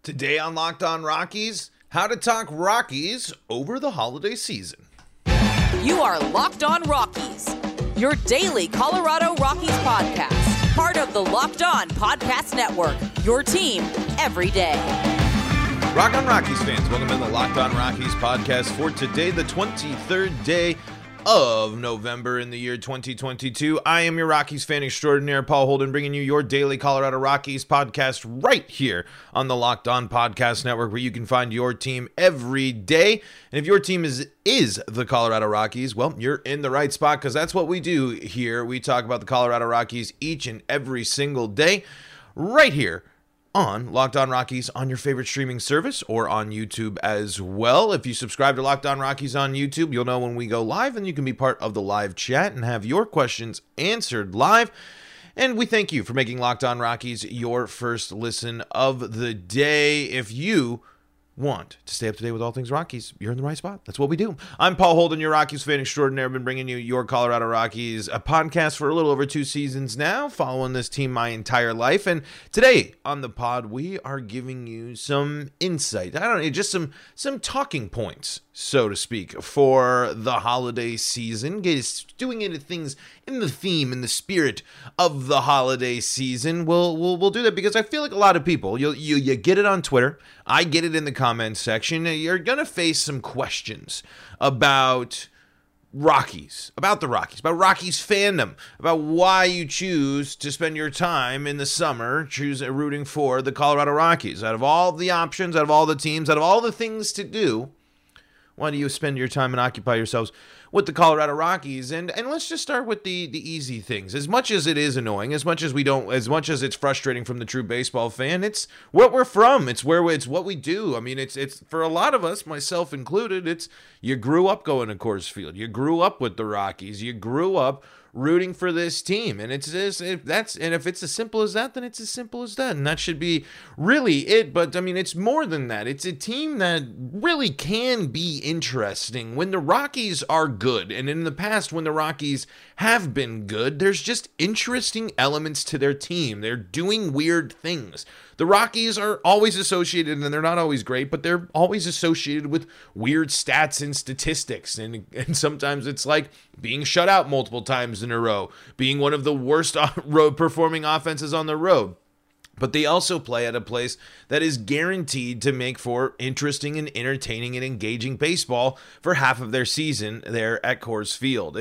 Today on Locked On Rockies, how to talk Rockies over the holiday season. You are Locked On Rockies, your daily Colorado Rockies podcast. Part of the Locked On Podcast Network, your team every day. Rock on Rockies fans, welcome to the Locked On Rockies podcast for today, the 23rd day of November in the year 2022. I am your Rockies fan extraordinaire, Paul Holden, bringing you your daily Colorado Rockies podcast right here on the Locked On Podcast Network, where you can find your team every day. And if your team is the Colorado Rockies, well, you're in the right spot, because that's what we do here. We talk about the Colorado Rockies each and every single day right here on Locked On Rockies on your favorite streaming service or on YouTube as well. If you subscribe to Locked On Rockies on YouTube, you'll know when we go live, and you can be part of the live chat and have your questions answered live. And we thank you for making Locked On Rockies your first listen of the day. If you want to stay up to date with all things Rockies, you're in the right spot. That's what we do. I'm Paul Holden, your Rockies fan extraordinaire. I've been bringing you your Colorado Rockies, a podcast for a little over 2 seasons now, following this team my entire life. And today on the pod, we are giving you some insight. I don't know, just some talking points, so to speak, for the holiday season. Doing into things in the theme, in the spirit of the holiday season. We'll do that because I feel like a lot of people, you get it on Twitter, I get it in the comments section. You're gonna face some questions about Rockies, about the Rockies, about Rockies fandom, about why you choose to spend your time in the summer rooting for the Colorado Rockies. Out of all the options, out of all the teams, out of all the things to do, why do you spend your time and occupy yourselves with the Colorado Rockies? And let's just start with the easy things. As much as it is annoying, as much as it's frustrating from the true baseball fan, it's what we're from. It's what we do. I mean, it's for a lot of us, myself included, it's you grew up going to Coors Field. You grew up with the Rockies. You grew up rooting for this team, and if it's as simple as that, then it's as simple as that, and that should be really it. But I mean, it's more than that. It's a team that really can be interesting when the Rockies are good, and in the past when the Rockies have been good, there's just interesting elements to their team. They're doing weird things. The Rockies are always associated, and they're not always great, but they're always associated with weird stats and statistics. And sometimes it's like being shut out multiple times in a row, being one of the worst road performing offenses on the road. But they also play at a place that is guaranteed to make for interesting and entertaining and engaging baseball for half of their season there at Coors Field.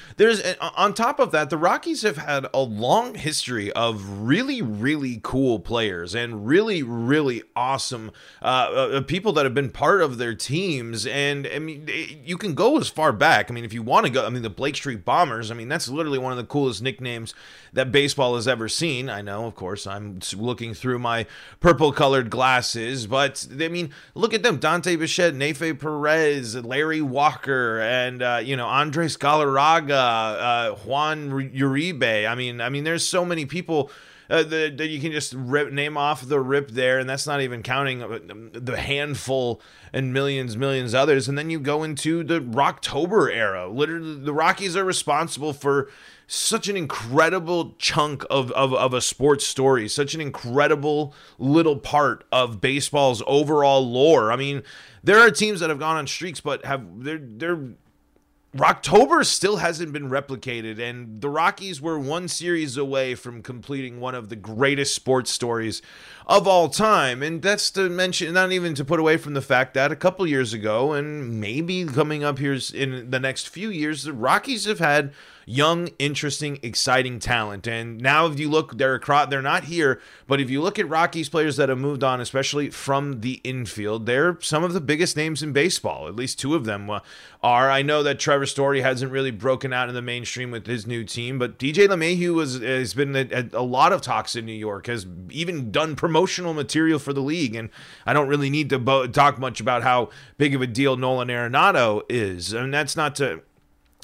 On top of that, the Rockies have had a long history of really, really cool players and really, really awesome people that have been part of their teams. And I mean, you can go as far back. I mean, if you want to go, I mean, the Blake Street Bombers, I mean, that's literally one of the coolest nicknames that baseball has ever seen. I know, of course, I'm looking through my purple-colored glasses, but I mean, look at them: Dante Bichette, Nefe Perez, Larry Walker, and Andres Galarraga, Juan Uribe. I mean, there's so many people that you can just name off the rip there, and that's not even counting the handful and millions others. And then you go into the Rocktober era. Literally, the Rockies are responsible for such an incredible chunk of a sports story, such an incredible little part of baseball's overall lore. I mean, there are teams that have gone on streaks, but their Rocktober still hasn't been replicated, and the Rockies were one series away from completing one of the greatest sports stories of all time. And that's to mention, not even to put away from the fact that a couple years ago, and maybe coming up here in the next few years, the Rockies have had young, interesting, exciting talent. And now if you look, they're not here, but if you look at Rockies players that have moved on, especially from the infield, they're some of the biggest names in baseball. At least 2 of them are. I know that Trevor Story hasn't really broken out in the mainstream with his new team, but DJ LeMahieu has been at a lot of talks in New York, has even done promotional material for the league. And I don't really need to talk much about how big of a deal Nolan Arenado is. And that's not to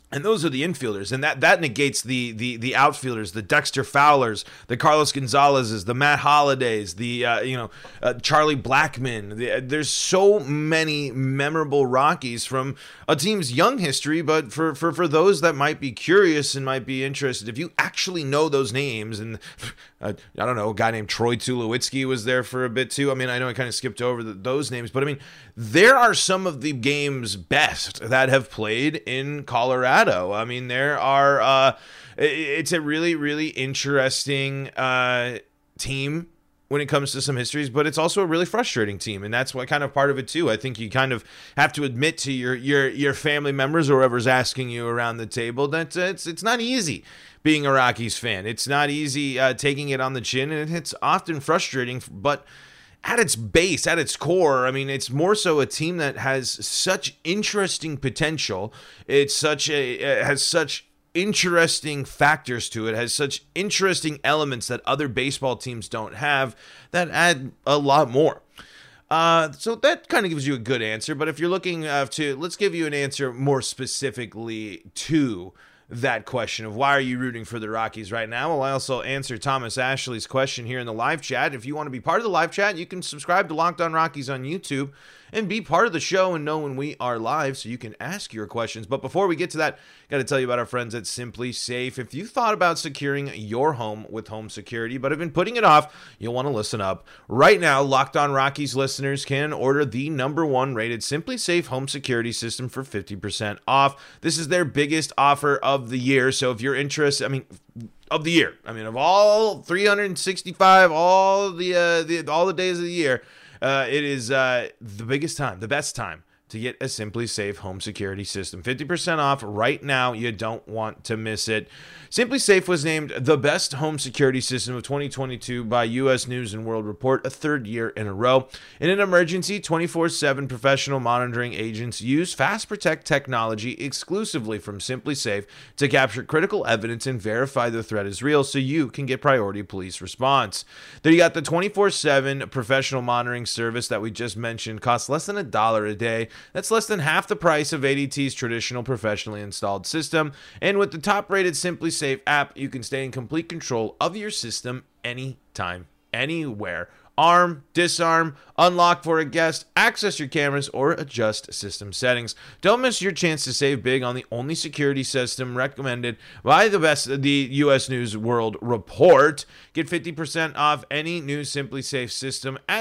And those are the infielders, and that negates the outfielders, the Dexter Fowlers, the Carlos Gonzalez's, the Matt Hollidays, the Charlie Blackmon. There's so many memorable Rockies from a team's young history, but for those that might be curious and might be interested, if you actually know those names, and I don't know, a guy named Troy Tulowitzki was there for a bit too. I mean, I know I kind of skipped over those names, but I mean, there are some of the game's best that have played in Colorado. I mean, there are, it's a really, really interesting team when it comes to some histories, but it's also a really frustrating team. And that's what kind of part of it too. I think you kind of have to admit to your family members or whoever's asking you around the table that it's not easy being a Rockies fan. It's not easy taking it on the chin, and it's often frustrating, but at its base, at its core, I mean, it's more so a team that has such interesting potential. It has such interesting factors to it, has such interesting elements that other baseball teams don't have that add a lot more. So that kind of gives you a good answer. But if you're looking let's give you an answer more specifically to that question of why are you rooting for the Rockies right now. Well, I also answer Thomas Ashley's question here in the live chat. If you want to be part of the live chat, you can subscribe to Locked On Rockies on YouTube and be part of the show and know when we are live so you can ask your questions. But before we get to that, got to tell you about our friends at SimpliSafe. If you thought about securing your home with home security but have been putting it off, you'll want to listen up. Right now, Locked On Rockies listeners can order the #1 rated SimpliSafe home security system for 50% off. This is their biggest offer of the year. So if you're interested, of the year, of all 365, all the days of the year, it is the biggest time, the best time to get a SimpliSafe home security system. 50% off right now. You don't want to miss it. SimpliSafe was named the best home security system of 2022 by U.S. News and World Report, a third year in a row. In an emergency, 24/7 professional monitoring agents use Fast Protect technology exclusively from SimpliSafe to capture critical evidence and verify the threat is real so you can get priority police response. Then you got the 24/7 professional monitoring service that we just mentioned, costs less than $1 a day. That's less than half the price of ADT's traditional professionally installed system. And with the top-rated SimpliSafe app, you can stay in complete control of your system anytime, anywhere. Arm, disarm, unlock for a guest, access your cameras, or adjust system settings. Don't miss your chance to save big on the only security system recommended by the U.S. News World Report. Get 50% off any new SimpliSafe system at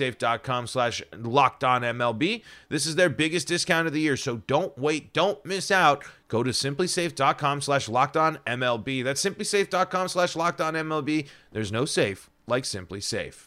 simplisafe.com/lockedonmlb. This is their biggest discount of the year, so don't wait, don't miss out. Go to simplisafe.com/lockedonmlb. That's simplisafe.com/lockedonmlb. There's no safe like SimpliSafe.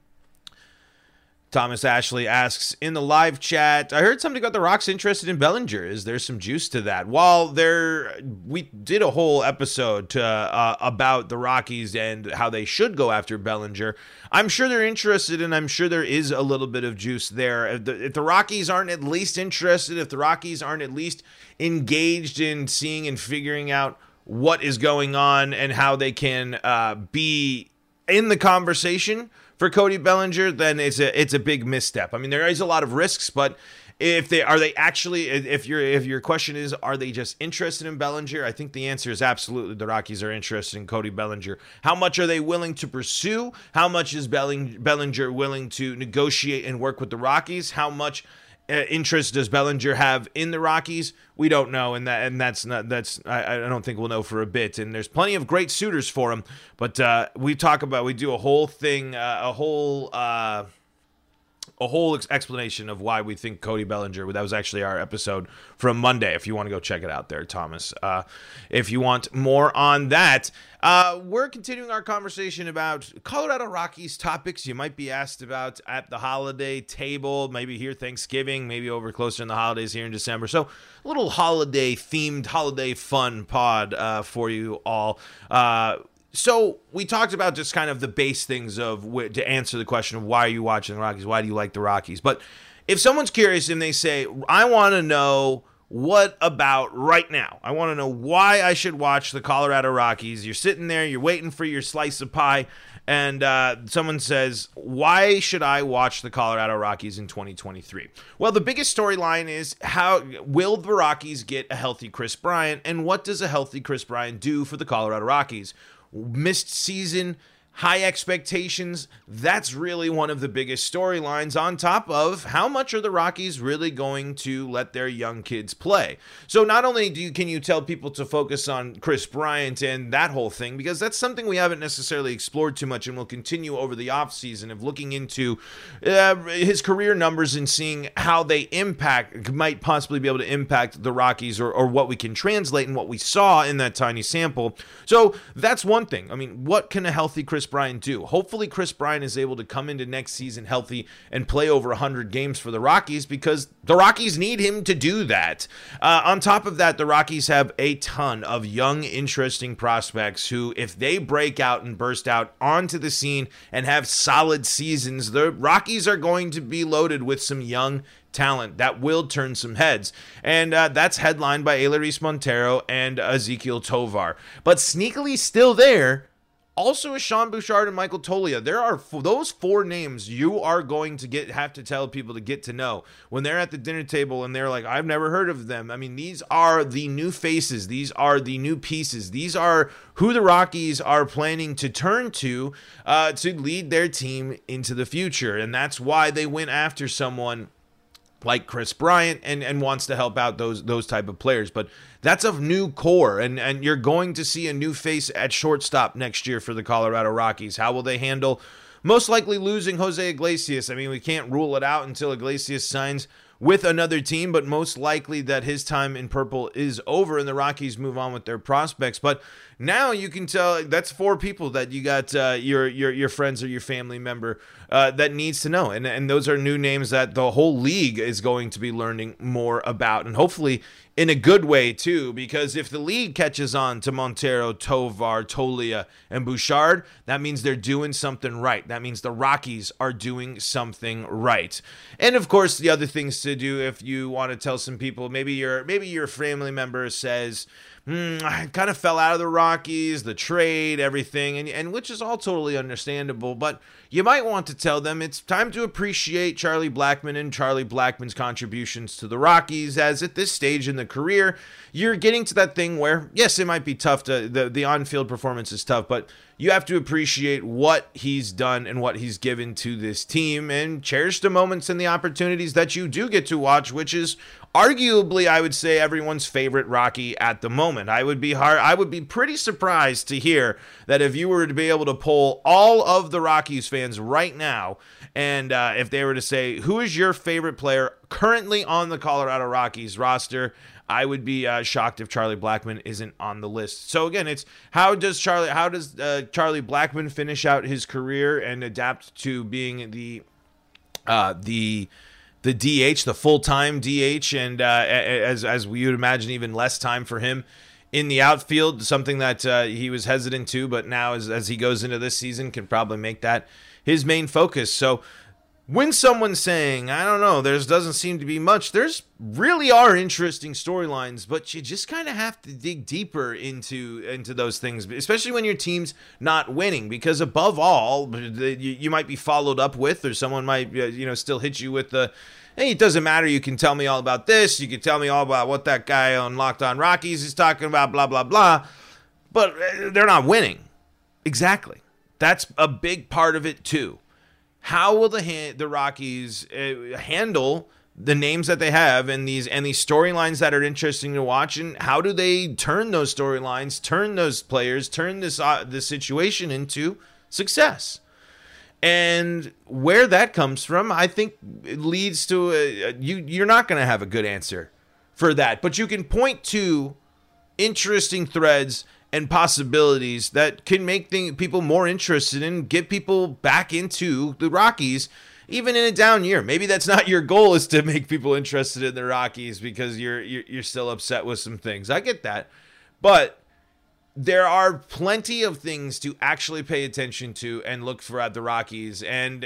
Thomas Ashley asks in the live chat, I heard something about the Rocks interested in Bellinger. Is there some juice to that? While we did a whole episode about the Rockies and how they should go after Bellinger, I'm sure they're interested, and I'm sure there is a little bit of juice there. If the Rockies aren't at least interested, if the Rockies aren't at least engaged in seeing and figuring out what is going on and how they can be in the conversation for Cody Bellinger, then it's a big misstep. There is a lot of risks, but if your question is, are they just interested in Bellinger? I think the answer is absolutely the Rockies are interested in Cody Bellinger. How much are they willing to pursue? How much is Bellinger willing to negotiate and work with the Rockies? How much interest does Bellinger have in the Rockies? We don't know, I don't think we'll know for a bit. And there's plenty of great suitors for him, but we do a whole thing, a whole explanation of why we think Cody Bellinger. That was actually our episode from Monday. If you want to go check it out there, Thomas. If you want more on that, we're continuing our conversation about Colorado Rockies topics you might be asked about at the holiday table, maybe here Thanksgiving, maybe over closer in the holidays here in December. So a little holiday-themed, holiday fun pod for you all. So we talked about just kind of the base things to answer the question of why are you watching the Rockies? Why do you like the Rockies? But if someone's curious and they say, I want to know what about right now? I want to know why I should watch the Colorado Rockies. You're sitting there, you're waiting for your slice of pie, And someone says, why should I watch the Colorado Rockies in 2023? Well, the biggest storyline is, how will the Rockies get a healthy Kris Bryant, and what does a healthy Kris Bryant do for the Colorado Rockies? Missed season, high expectations, that's really one of the biggest storylines, on top of how much are the Rockies really going to let their young kids play. So not only can you tell people to focus on Kris Bryant and that whole thing, because that's something we haven't necessarily explored too much, and will continue over the offseason of looking into his career numbers and seeing how they might possibly be able to impact the Rockies, or what we can translate and what we saw in that tiny sample. So that's one thing. I mean, what can a healthy Kris Bryant do? Hopefully Kris Bryant is able to come into next season healthy and play over 100 games for the Rockies, because the Rockies need him to do that. On top of that, the Rockies have a ton of young, interesting prospects who, if they break out and burst out onto the scene and have solid seasons, the Rockies are going to be loaded with some young talent that will turn some heads. And that's headlined by Elehuris Montero and Ezequiel Tovar. But sneakily still there, also is Sean Bouchard and Michael Toglia. There are those four names you are going to have to tell people to get to know when they're at the dinner table and they're like, I've never heard of them. I mean, these are the new faces. These are the new pieces. These are who the Rockies are planning to turn to lead their team into the future. And that's why they went after someone like Kris Bryant and wants to help out those type of players. But that's a new core, and you're going to see a new face at shortstop next year for the Colorado Rockies. How will they handle most likely losing Jose Iglesias? I mean, we can't rule it out until Iglesias signs with another team, but most likely that his time in purple is over and the Rockies move on with their prospects. But now you can tell that's four people that you got your friends or your family member that needs to know. And those are new names that the whole league is going to be learning more about. And hopefully in a good way too, because if the league catches on to Montero, Tovar, Toglia, and Bouchard, that means they're doing something right. That means the Rockies are doing something right. And of course, the other things to do if you want to tell some people, maybe your family member says, I kind of fell out of the Rockies, the trade, everything, and which is all totally understandable, but you might want to tell them it's time to appreciate Charlie Blackmon and Charlie Blackmon's contributions to the Rockies, as at this stage in the career, you're getting to that thing where, yes, it might be tough the on-field performance is tough, but you have to appreciate what he's done and what he's given to this team and cherish the moments and the opportunities that you do get to watch, which is arguably, I would say, everyone's favorite Rocky at the moment. I would be pretty surprised to hear that if you were to be able to poll all of the Rockies fans right now, and if they were to say, who is your favorite player currently on the Colorado Rockies roster, I would be shocked if Charlie Blackmon isn't on the list. So again, it's how does Charlie Blackmon finish out his career and adapt to being the DH, the full-time DH, and as we would imagine, even less time for him in the outfield, something that he was hesitant to, but now as he goes into this season can probably make that his main focus. So when someone's saying, I don't know, there doesn't seem to be much, there's really are interesting storylines, but you just kind of have to dig deeper into those things, especially when your team's not winning, because above all, you might be followed up with, or someone might still hit you with the, hey, it doesn't matter, you can tell me all about this, you can tell me all about what that guy on Locked On Rockies is talking about, blah, blah, blah, but they're not winning. Exactly. That's a big part of it too. How will the Rockies handle the names that they have and these storylines that are interesting to watch, and how do they turn those storylines, turn those players, turn this situation into success? And where that comes from, I think it leads to you're not going to have a good answer for that, but you can point to interesting threads and possibilities that can make people more interested and get people back into the Rockies, even in a down year. Maybe that's not your goal, is to make people interested in the Rockies because you're still upset with some things. I get that. But there are plenty of things to actually pay attention to and look for at the Rockies. And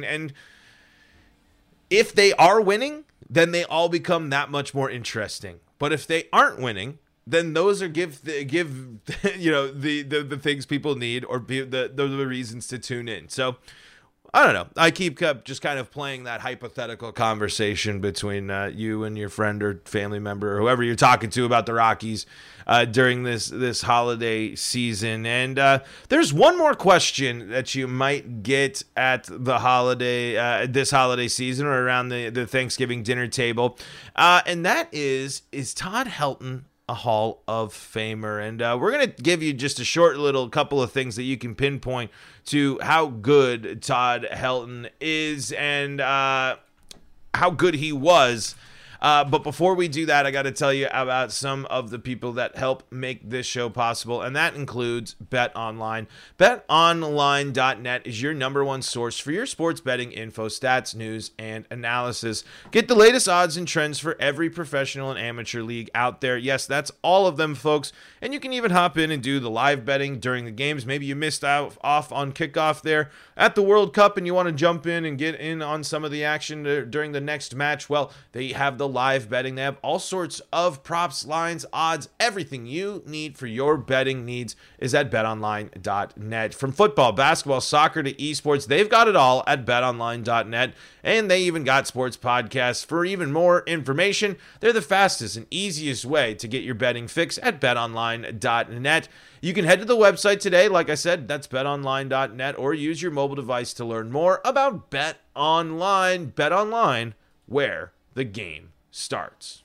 if they are winning, then they all become that much more interesting. But if they aren't winning, then those are give you know the things people need, or the reasons to tune in. So I don't know. I keep just kind of playing that hypothetical conversation between you and your friend or family member or whoever you're talking to about the Rockies during this holiday season. And there's one more question that you might get at the holiday this holiday season, or around the Thanksgiving dinner table, and that is Todd Helton a Hall of Famer? And we're going to give you just a short little couple of things that you can pinpoint to how good Todd Helton is, and how good he was. But before we do that, I got to tell you about some of the people that help make this show possible, and that includes BetOnline. BetOnline.net is your number one source for your sports betting info, stats, news, and analysis. Get the latest odds and trends for every professional and amateur league out there. Yes, that's all of them, folks. And you can even hop in and do the live betting during the games. Maybe you missed off on kickoff there at the World Cup and you want to jump in and get in on some of the action during the next match. Well, they have the live betting. They have all sorts of props, lines, odds, everything you need for your betting needs is at betonline.net. From football, basketball, soccer to esports, they've got it all at betonline.net. And they even got sports podcasts. For even more information, they're the fastest and easiest way to get your betting fix at betonline.net. You can head to the website today, like I said, that's betonline.net, or use your mobile device to learn more about BetOnline. BetOnline, where the game starts.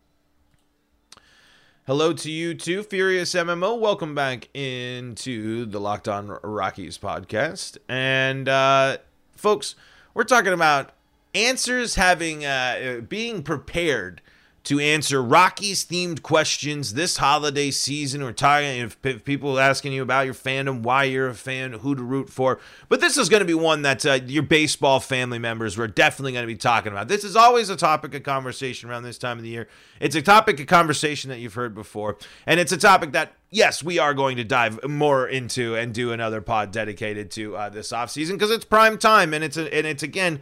Hello to you too, Furious MMO. Welcome back into the Locked On Rockies podcast. And folks, we're talking about answers, being prepared to answer Rockies-themed questions this holiday season. We're talking, if people asking you about your fandom, why you're a fan, who to root for. But this is going to be one that your baseball family members were definitely going to be talking about. This is always a topic of conversation around this time of the year. It's a topic of conversation that you've heard before. And it's a topic that, yes, we are going to dive more into and do another pod dedicated to this offseason, because it's prime time. And it's again,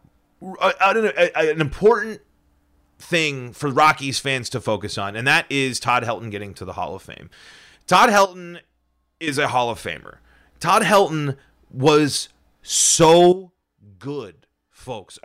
an important thing for Rockies fans to focus on, and that is Todd Helton getting to the Hall of Fame. Todd Helton is a Hall of Famer. Todd Helton was so good, folks.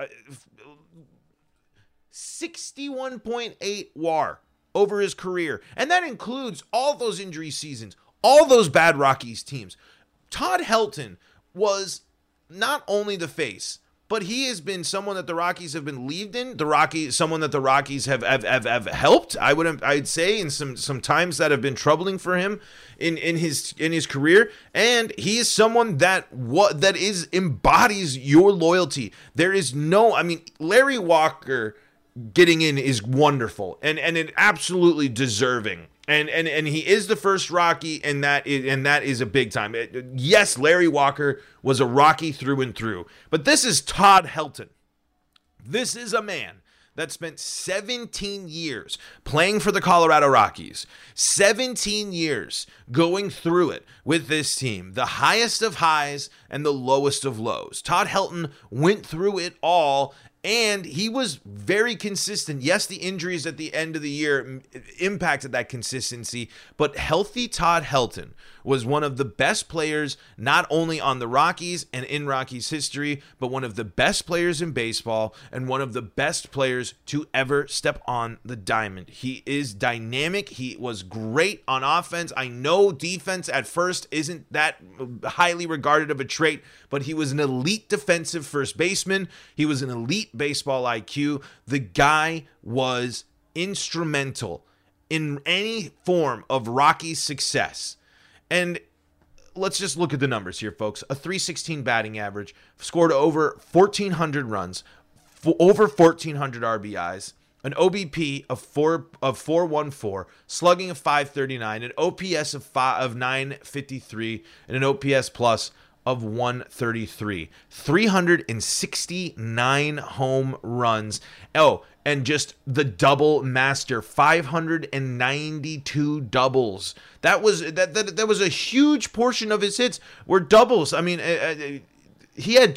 61.8 WAR over his career, and that includes all those injury seasons, all those bad Rockies teams. Todd Helton was not only the face, but he has been someone that the Rockies have believed in. Someone that the Rockies have helped. I'd say in some times that have been troubling for him in his career. And he is someone that embodies your loyalty. There is Larry Walker getting in is wonderful and it absolutely deserving. And he is the first Rocky, and that is a big time. Yes, Larry Walker was a Rocky through and through, but this is Todd Helton. This is a man that spent 17 years playing for the Colorado Rockies, 17 years going through it with this team, the highest of highs and the lowest of lows. Todd Helton went through it all, and he was very consistent. Yes, the injuries at the end of the year impacted that consistency, but healthy Todd Helton was one of the best players, not only on the Rockies and in Rockies history, but one of the best players in baseball and one of the best players to ever step on the diamond. He is dynamic. He was great on offense. I know defense at first isn't that highly regarded of a trait, but he was an elite defensive first baseman. He was an elite baseball IQ. The guy was instrumental in any form of Rockies success. And let's just look at the numbers here, folks. A .316 batting average, scored over 1,400 runs, over 1,400 RBIs, an OBP of 414, slugging of 539, an OPS of 953, and an OPS plus of 133. 369 home runs. Oh, and just the double master, 592 doubles. That was a huge portion of his hits were doubles. I mean, he had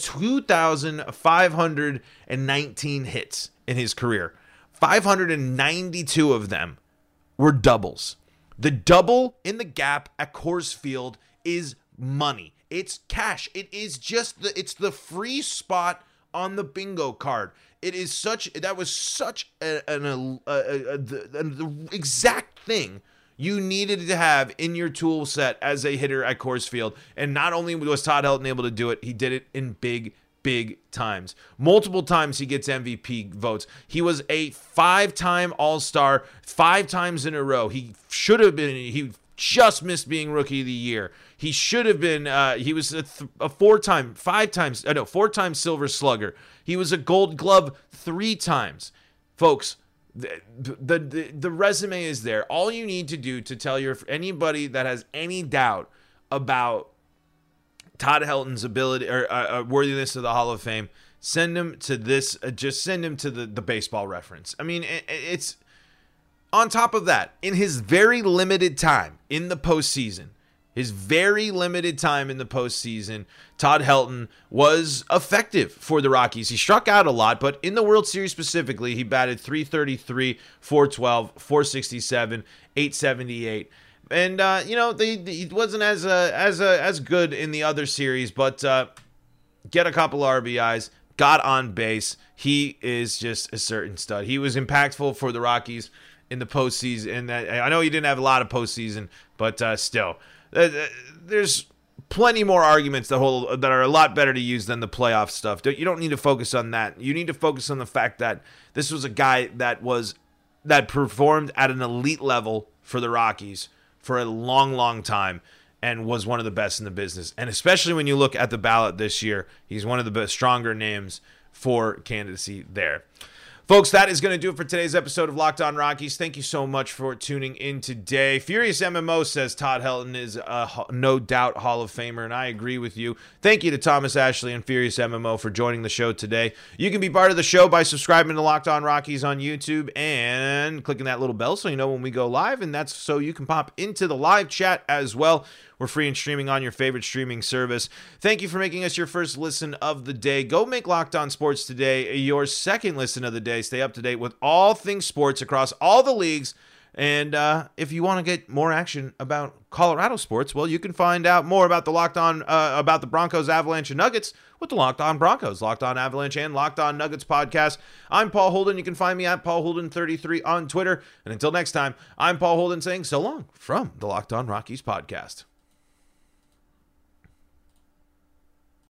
2,519 hits in his career. 592 of them were doubles. The double in the gap at Coors Field is money. It's cash. It is just it's the free spot on the bingo card. That was such the exact thing you needed to have in your tool set as a hitter at Coors Field. And not only was Todd Helton able to do it, he did it in big times. Multiple times he gets MVP votes. He was a 5-time All-Star 5 times in a row. He just missed being Rookie of the Year. He should have been, he was a 4-time Silver Slugger. He was a Gold Glove 3 times. Folks, the resume is there. All you need to do to tell anybody that has any doubt about Todd Helton's ability or worthiness of the Hall of Fame, send him to this. Just send him to the Baseball Reference. I mean, it's on top of that, in his very limited time in the postseason. Todd Helton was effective for the Rockies. He struck out a lot, but in the World Series specifically, he batted .333, .412, .467, .878. And he wasn't as good in the other series, but get a couple RBIs, got on base. He is just a certain stud. He was impactful for the Rockies in the postseason, and I know he didn't have a lot of postseason, but still. There's plenty more arguments that are a lot better to use than the playoff stuff. You don't need to focus on that. You need to focus on the fact that this was a guy that performed at an elite level for the Rockies for a long time and was one of the best in the business. And especially when you look at the ballot this year, he's one of the best, stronger names for candidacy there. Folks, that is going to do it for today's episode of Locked On Rockies. Thank you so much for tuning in today. Furious MMO says Todd Helton is a no doubt Hall of Famer, and I agree with you. Thank you to Thomas Ashley and Furious MMO for joining the show today. You can be part of the show by subscribing to Locked On Rockies on YouTube and clicking that little bell so you know when we go live, and that's so you can pop into the live chat as well. We're free and streaming on your favorite streaming service. Thank you for making us your first listen of the day. Go make Locked On Sports Today your second listen of the day. Stay up to date with all things sports across all the leagues. And if you want to get more action about Colorado sports, well, you can find out more about about the Broncos, Avalanche, and Nuggets with the Locked On Broncos, Locked On Avalanche, and Locked On Nuggets podcast. I'm Paul Holden. You can find me at Paul Holden33 on Twitter. And until next time, I'm Paul Holden saying so long from the Locked On Rockies podcast.